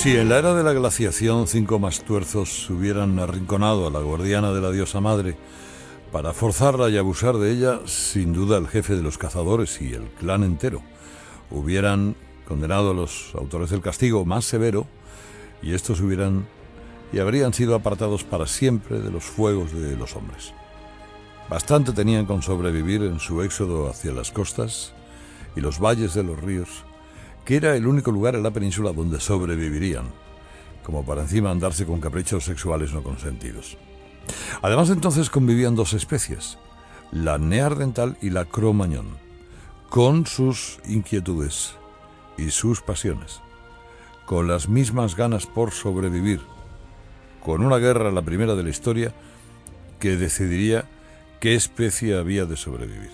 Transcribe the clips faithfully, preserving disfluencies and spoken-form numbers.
Si en la era de la glaciación cinco mastuerzos hubieran arrinconado a la guardiana de la diosa madre para forzarla y abusar de ella, sin duda el jefe de los cazadores y el clan entero hubieran condenado a los autores del castigo más severo, y estos hubieran y habrían sido apartados para siempre de los fuegos de los hombres. Bastante tenían con sobrevivir en su éxodo hacia las costas y los valles de los ríos, que era el único lugar en la península donde sobrevivirían, como para encima andarse con caprichos sexuales no consentidos. Además, entonces convivían dos especies, la neandertal y la Cro-Magnon, con sus inquietudes y sus pasiones, con las mismas ganas por sobrevivir, con una guerra, la primera de la historia, que decidiría qué especie había de sobrevivir,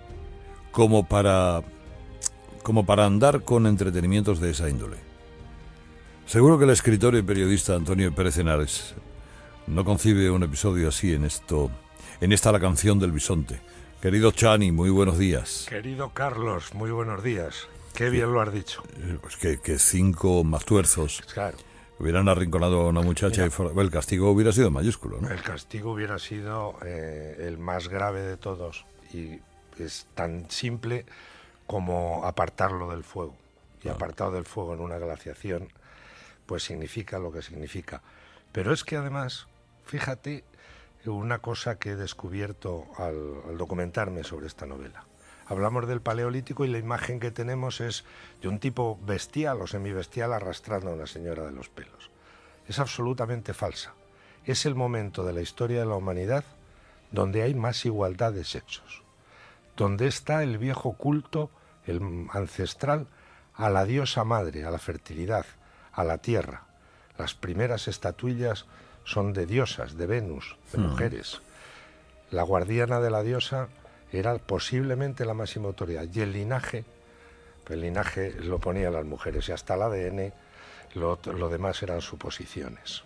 como para... como para andar con entretenimientos de esa índole. Seguro que el escritor y periodista Antonio Pérez Henares no concibe un episodio así en esto, en esta La canción del bisonte. Querido Chani, muy buenos días. Querido Carlos, muy buenos días. Qué bien lo has dicho. Pues que, que cinco mastuerzos claro. hubieran arrinconado a una muchacha. Mira, y for... el castigo hubiera sido mayúsculo, ¿no? El castigo hubiera sido eh, el más grave de todos, y es tan simple como apartarlo del fuego. Y apartado del fuego en una glaciación, pues significa lo que significa. Pero es que además, fíjate, una cosa que he descubierto al, al documentarme sobre esta novela. Hablamos del Paleolítico y la imagen que tenemos es de un tipo bestial o semibestial arrastrando a una señora de los pelos. Es absolutamente falsa. Es el momento de la historia de la humanidad donde hay más igualdad de sexos, donde está el viejo culto, el ancestral, a la diosa madre, a la fertilidad, a la tierra. Las primeras estatuillas son de diosas, de Venus, de hmm. mujeres. La guardiana de la diosa era posiblemente la máxima autoridad, y el linaje, el linaje lo ponían las mujeres, y hasta el A D N, lo, lo demás eran suposiciones.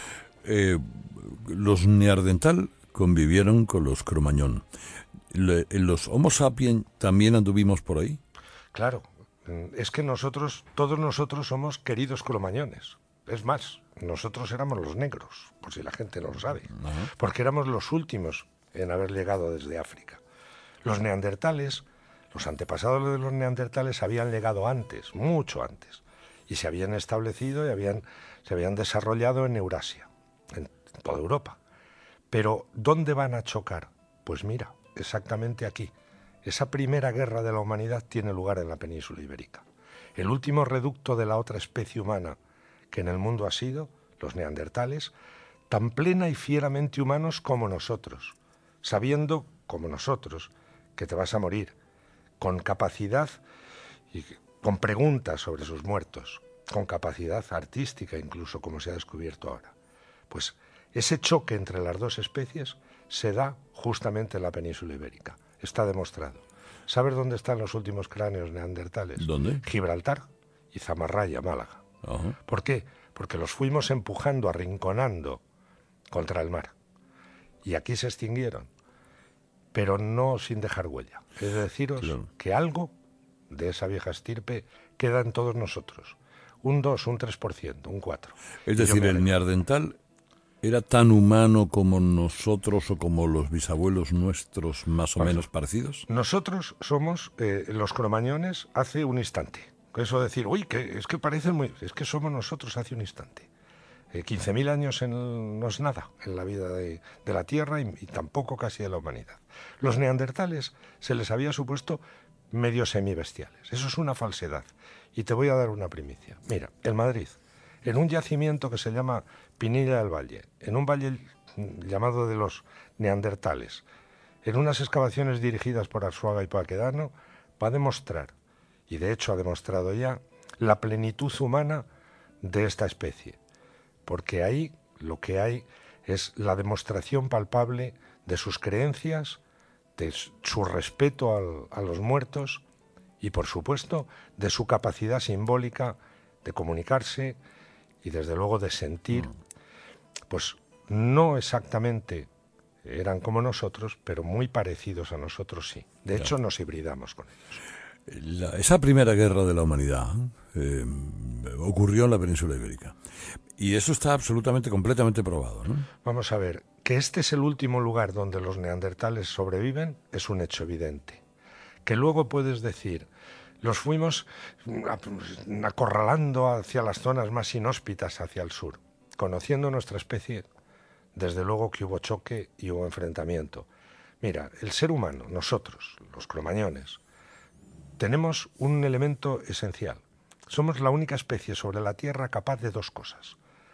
Eh, los neandertal convivieron con los Cro-Magnon. ¿Los Homo sapiens también anduvimos por ahí? Claro, es que nosotros, todos nosotros somos queridos cromañones. Es más, nosotros éramos los negros, por si la gente no lo sabe, uh-huh. porque éramos los últimos en haber llegado desde África. Los neandertales, los antepasados de los neandertales habían llegado antes, mucho antes, y se habían establecido y habían, se habían desarrollado en Eurasia, en toda Europa. Pero, ¿dónde van a chocar? Pues mira, exactamente aquí. Esa primera guerra de la humanidad tiene lugar en la península ibérica. El último reducto de la otra especie humana que en el mundo ha sido, los neandertales, tan plena y fieramente humanos como nosotros, sabiendo, como nosotros, que te vas a morir, con capacidad y con preguntas sobre sus muertos, con capacidad artística incluso, como se ha descubierto ahora. Pues ese choque entre las dos especies se da justamente en la península ibérica. Está demostrado. ¿Sabes dónde están los últimos cráneos neandertales? ¿Dónde? Gibraltar y Zamarraya, Málaga. Uh-huh. ¿Por qué? Porque los fuimos empujando, arrinconando contra el mar. Y aquí se extinguieron, pero no sin dejar huella. Es deciros claro. que algo de esa vieja estirpe queda en todos nosotros. Un dos, un tres por ciento, un cuatro por ciento. Es decir, el neandertal ¿era tan humano como nosotros o como los bisabuelos nuestros más o pues, menos parecidos? Nosotros somos eh, los cromañones hace un instante. Eso decir, uy, que es que parecen muy... Es que somos nosotros hace un instante. Eh, quince mil años en el, no es nada en la vida de, de la Tierra y, y tampoco casi de la humanidad. Los neandertales se les había supuesto medio semibestiales. Eso es una falsedad. Y te voy a dar una primicia. Mira, en Madrid, en un yacimiento que se llama Pinilla del Valle, en un valle llamado de los neandertales, en unas excavaciones dirigidas por Arzuaga y Paquedano, va a demostrar, y de hecho ha demostrado ya, la plenitud humana de esta especie. Porque ahí lo que hay es la demostración palpable de sus creencias, de su respeto al, a los muertos y, por supuesto, de su capacidad simbólica de comunicarse y, desde luego, de sentir. Pues no exactamente eran como nosotros, pero muy parecidos a nosotros sí. De hecho, nos hibridamos con ellos. La, esa primera guerra de la humanidad eh, ocurrió en la península ibérica. Y eso está absolutamente, completamente probado, ¿no? Vamos a ver, que este es el último lugar donde los neandertales sobreviven es un hecho evidente. Que luego puedes decir, los fuimos acorralando hacia las zonas más inhóspitas hacia el sur. Conociendo nuestra especie, desde luego que hubo choque y hubo enfrentamiento. Mira, el ser humano, nosotros, los cromañones, tenemos un elemento esencial. Somos la única especie sobre la Tierra capaz de dos cosas.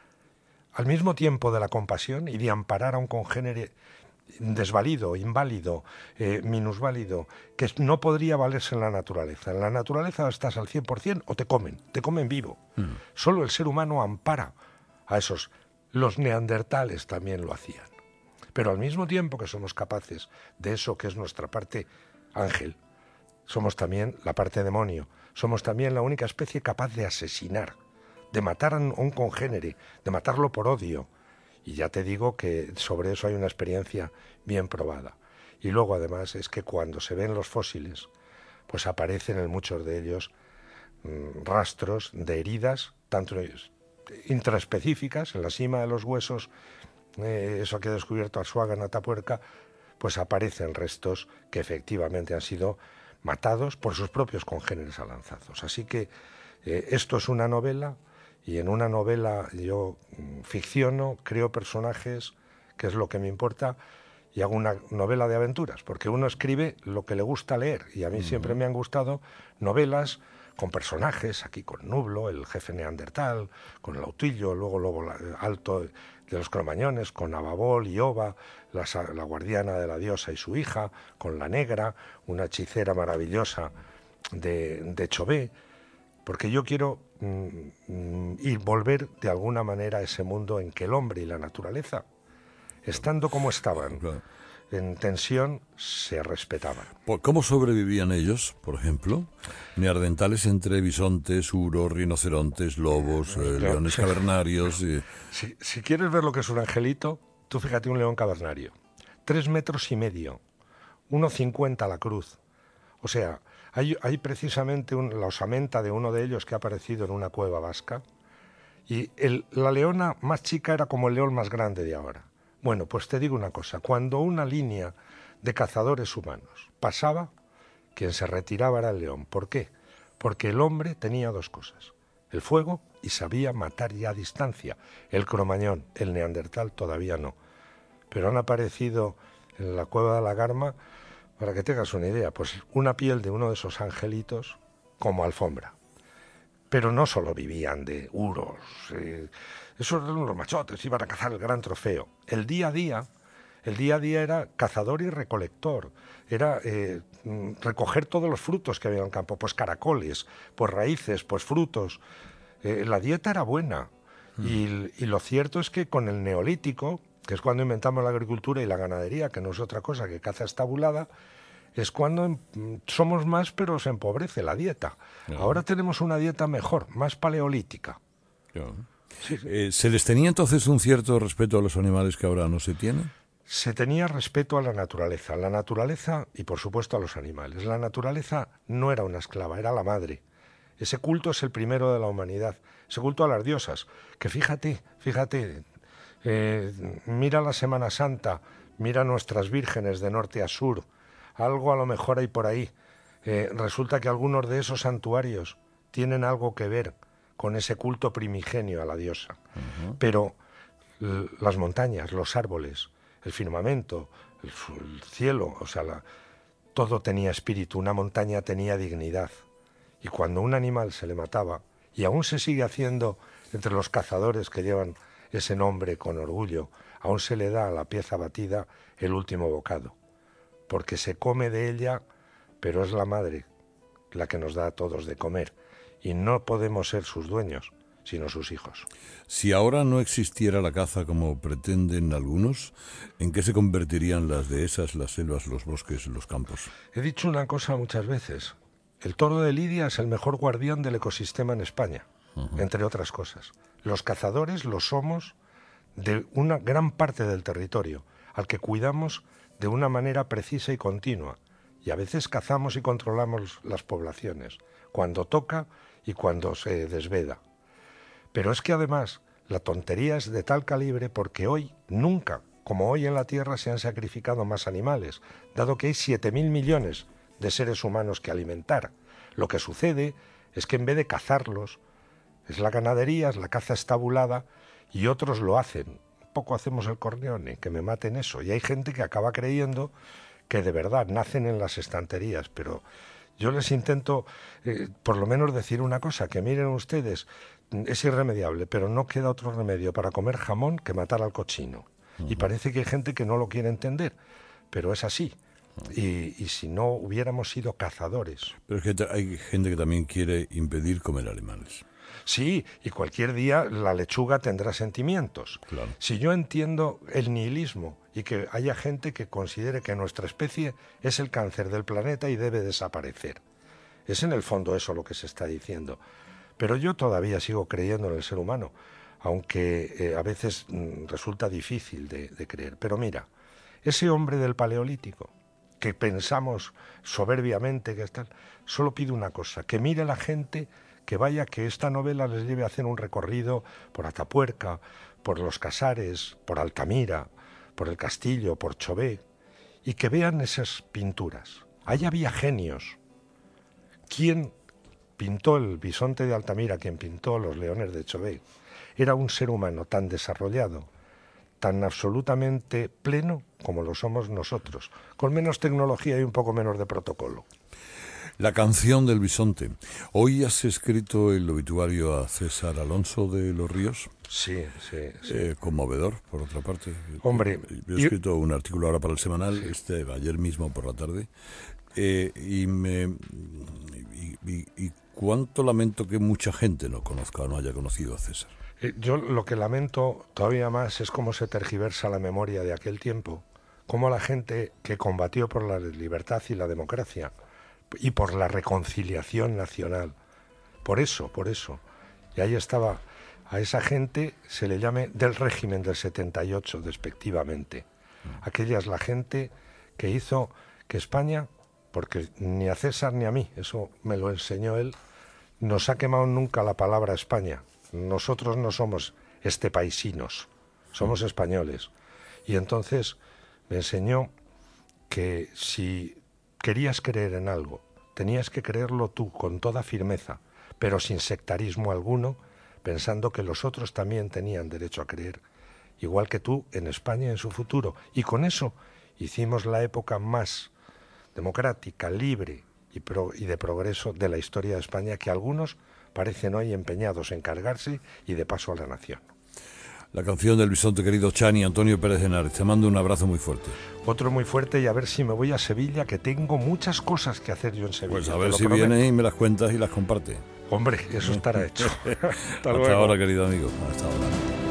Al mismo tiempo de la compasión y de amparar a un congénere desvalido, inválido, eh, minusválido, que no podría valerse en la naturaleza. En la naturaleza estás al cien por cien o te comen, te comen vivo. Mm. Solo el ser humano ampara a esos. Los neandertales también lo hacían. Pero al mismo tiempo que somos capaces de eso que es nuestra parte ángel, somos también la parte demonio. Somos también la única especie capaz de asesinar, de matar a un congénere, de matarlo por odio. Y ya te digo que sobre eso hay una experiencia bien probada. Y luego además es que cuando se ven los fósiles, pues aparecen en muchos de ellos mmm, rastros de heridas, tanto intraespecíficas, en la cima de los huesos, eh, eso que ha descubierto Arzuaga en Atapuerca, pues aparecen restos que efectivamente han sido matados por sus propios congéneres a lanzazos. Así que eh, esto es una novela, y en una novela yo ficciono, creo personajes, que es lo que me importa, y hago una novela de aventuras, porque uno escribe lo que le gusta leer, y a mí uh-huh. siempre me han gustado novelas con personajes, aquí con Nublo, el jefe neandertal, con el Autillo, luego Lobo Alto de los Cromañones, con Ababol y Oba, la, la guardiana de la diosa y su hija, con la Negra, una hechicera maravillosa de, de Chauvet, porque yo quiero mm, ir volver de alguna manera a ese mundo en que el hombre y la naturaleza, estando como estaban, claro, en tensión, se respetaban. ¿Cómo sobrevivían ellos, por ejemplo? Neandertales entre bisontes, uros, rinocerontes, lobos, eh, claro, leones cavernarios. Y... Si, si quieres ver lo que es un angelito, tú fíjate un león cavernario. Tres metros y medio, uno cincuenta la cruz. O sea, hay, hay precisamente un, la osamenta de uno de ellos que ha aparecido en una cueva vasca, y el, la leona más chica era como el león más grande de ahora. Bueno, pues te digo una cosa, cuando una línea de cazadores humanos pasaba, quien se retiraba era el león. ¿Por qué? Porque el hombre tenía dos cosas, el fuego y sabía matar ya a distancia. El cromañón, el neandertal todavía no. Pero han aparecido en la cueva de la Garma, para que tengas una idea, pues una piel de uno de esos angelitos como alfombra. Pero no solo vivían de uros, eh, esos eran los machotes, iban a cazar el gran trofeo. El día a día, el día a día era cazador y recolector, era eh, recoger todos los frutos que había en el campo, pues caracoles, pues raíces, pues frutos. Eh, la dieta era buena, mm. y, y lo cierto es que con el neolítico, que es cuando inventamos la agricultura y la ganadería, que no es otra cosa que caza estabulada, es cuando somos más, pero se empobrece la dieta. No. Ahora tenemos una dieta mejor, más paleolítica. No. Sí, sí. Eh, ¿Se les tenía entonces un cierto respeto a los animales que ahora no se tiene? Se tenía respeto a la naturaleza, la naturaleza y por supuesto a los animales. La naturaleza no era una esclava, era la madre. Ese culto es el primero de la humanidad, ese culto a las diosas, que fíjate, fíjate... Eh, mira la Semana Santa, mira nuestras vírgenes de norte a sur, algo a lo mejor hay por ahí. Eh, resulta que algunos de esos santuarios tienen algo que ver con ese culto primigenio a la diosa. Uh-huh. Pero l- las montañas, los árboles, el firmamento, el, el cielo, o sea, la, todo tenía espíritu, una montaña tenía dignidad. Y cuando un animal se le mataba, y aún se sigue haciendo entre los cazadores que llevan ese nombre con orgullo, aún se le da a la pieza batida el último bocado, porque se come de ella, pero es la madre la que nos da a todos de comer, y no podemos ser sus dueños, sino sus hijos. Si ahora no existiera la caza como pretenden algunos, ¿en qué se convertirían las dehesas, las selvas, los bosques, los campos? He dicho una cosa muchas veces, el toro de Lidia es el mejor guardián del ecosistema en España, uh-huh. entre otras cosas. Los cazadores lo somos de una gran parte del territorio, al que cuidamos de una manera precisa y continua. y a veces cazamos y controlamos las poblaciones, cuando toca y cuando se desveda. Pero es que además la tontería es de tal calibre porque hoy, nunca, como hoy en la Tierra, se han sacrificado más animales, dado que hay siete mil millones de seres humanos que alimentar. Lo que sucede es que en vez de cazarlos, es la ganadería, es la caza estabulada, y otros lo hacen. Un poco hacemos el Corleone, que me maten eso. Y hay gente que acaba creyendo que de verdad nacen en las estanterías, pero yo les intento eh, por lo menos decir una cosa, que miren ustedes, es irremediable, pero no queda otro remedio para comer jamón que matar al cochino. Uh-huh. Y parece que hay gente que no lo quiere entender, pero es así. Y, y si no hubiéramos sido cazadores. Pero es que hay gente que también quiere impedir comer animales. Sí, y cualquier día la lechuga tendrá sentimientos. Claro. Si yo entiendo el nihilismo y que haya gente que considere que nuestra especie es el cáncer del planeta y debe desaparecer. Es en el fondo eso lo que se está diciendo. Pero yo todavía sigo creyendo en el ser humano, aunque eh, a veces mm, resulta difícil de, de creer. Pero mira, ese hombre del Paleolítico, que pensamos soberbiamente que está, solo pide una cosa, que mire la gente, que vaya, que esta novela les lleve a hacer un recorrido por Atapuerca, por Los Casares, por Altamira, por el Castillo, por Chauvet, y que vean esas pinturas. Ahí había genios. ¿Quién pintó el bisonte de Altamira, quien pintó los leones de Chauvet? Era un ser humano tan desarrollado, tan absolutamente pleno como lo somos nosotros, con menos tecnología y un poco menos de protocolo. La canción del bisonte. ¿Hoy has escrito el obituario a César Alonso de los Ríos? Sí, sí, sí. Eh, conmovedor, por otra parte. Hombre... Yo he escrito y... un artículo ahora para el Semanal, sí. este ayer mismo por la tarde, eh, y me... Y, y, y cuánto lamento que mucha gente no conozca o no haya conocido a César. Yo lo que lamento todavía más es cómo se tergiversa la memoria de aquel tiempo, cómo la gente que combatió por la libertad y la democracia y por la reconciliación nacional, por eso, por eso, y ahí estaba, a esa gente se le llame del régimen del setenta y ocho despectivamente. Aquella es la gente que hizo que España, porque ni a César ni a mí, eso me lo enseñó él, nos ha quemado nunca la palabra España. Nosotros no somos estepaisinos, somos españoles. Y entonces me enseñó que si querías creer en algo, tenías que creerlo tú con toda firmeza, pero sin sectarismo alguno, pensando que los otros también tenían derecho a creer, igual que tú, en España en su futuro. Y con eso hicimos la época más democrática, libre y, pro, y de progreso de la historia de España, que algunos parecen hoy empeñados en cargarse y de paso a la nación. La canción del bisonte, querido Chani, Antonio Pérez Henares. Te mando un abrazo muy fuerte. Otro muy fuerte, y a ver si me voy a Sevilla, que tengo muchas cosas que hacer yo en Sevilla. Pues a ver si vienes y me las cuentas y las comparte. Hombre, eso estará hecho. Hasta, Hasta ahora, querido amigo. Hasta ahora.